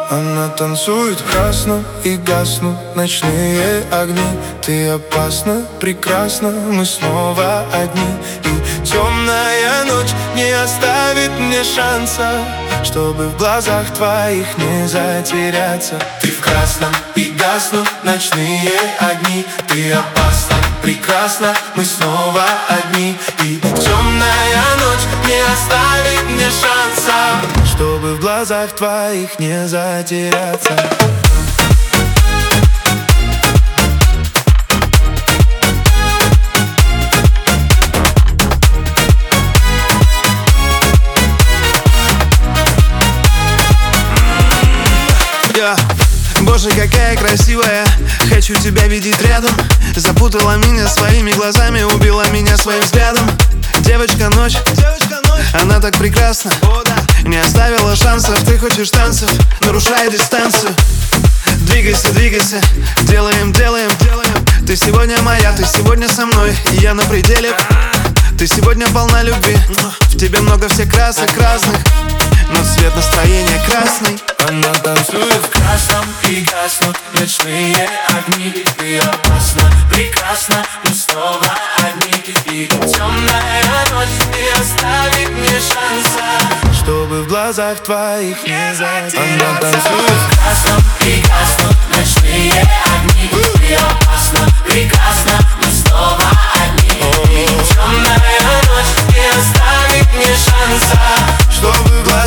Она танцует в красном и гаснут ночные огни. Ты опасна, прекрасна, мы снова одни. И темная ночь не оставит мне шанса, чтобы в глазах твоих не затеряться. Ты в красном и гаснут ночные огни. Ты опасна, прекрасна, мы снова одни. И темная ночь не оставит мне шанса, чтобы в глазах твоих не затеряться. Боже, какая красивая, хочу тебя видеть рядом. Запутала меня своими глазами, убила меня своим взглядом. Девочка ночь, она так прекрасна, не оставила шансов. Ты хочешь танцев, нарушай дистанцию. Двигайся, двигайся, делаем. Ты сегодня моя, ты сегодня со мной, и я на пределе. Ты сегодня полна любви, в тебе много всех красок разных, но цвет настроения красный. Она танцует в красном и гаснут ночные огни. Ты опасна, прекрасна, мы снова одни. И темная ночь не оставит мне шанса, чтобы в глазах твоих не затеряться. Она танцует в красном и гаснут ночные огни. Ты опасна, прекрасна, мы снова одни. И темная ночь не оставит мне шанса, чтобы в глазах